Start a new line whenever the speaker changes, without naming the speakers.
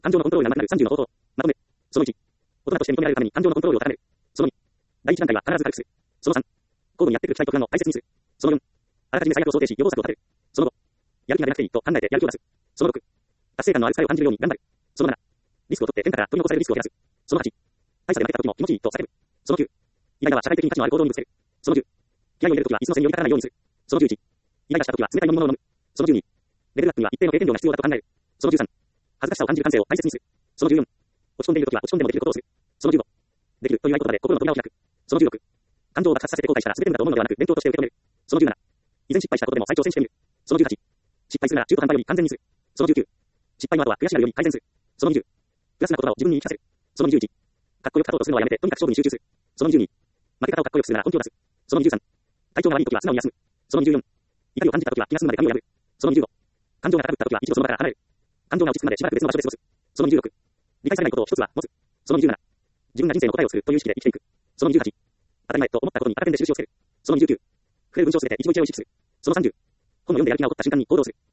感情のコントロールが上手くなる30の方法。まとめ。その1。大人として認められるために感情のコントロールを高める。その2。第一段階は必ず軽くする。その3。交互にやっていく期待と不安を大切にする。その4。あらかじめ最悪を想定し予防策を立てる。その5。やる気が出なくていいと考えてやる気を出す。その6。達成感のある疲れを感じるように頑張る。その7。リスクを取って天から取り残されるリスクを減らす。その8。大差で負けた時も気持ちいいと叫ぶ。その9。イライラは社会的に価値のある行動にぶつける。その10。気合を入れる時は椅子の背に寄りかからないようにする。その11。イライラした時は冷たい飲み物を飲む。その12。レベルアップには一定の経験量が必要だと考える。その13。恥ずかしさを感じる感性を大切にする。その14。落ち込んでいる時は落ち込んでもできることをする。その15。できるという合言葉で心の扉を開く。その16。感情を爆発させて後悔したら全て無駄と思うのではなく勉強として受け止める。その17。以前失敗したことでも再挑戦してみる。その18。失敗するなら中途半端より完全にする。その19。失敗の後は悔しがるように改善する。その20。プラスな言葉を自分に言い聞かせる。その21。かっこよく勝とうとするのはやめてとにかく勝負に集中する。その22。負け方をかっこよくするなら根拠を出す。その23。体調が悪い時は素直に休む。その24。怒りを感じた時は気が済むまで髪をやる。その25。感情が高ぶった時は一度その場から離れる。感情が落ち着くまでしばらく別の場所で過ごす。その26。理解されないことを一つは持つ。その27。自分が人生の答えをするという意識で生きていく。その28。当たり前と思ったことに赤ペンで印をつける。その29。触れる文章すべて一期一会を意識する。その30。本を読んでやる気が起こった瞬間に行動する。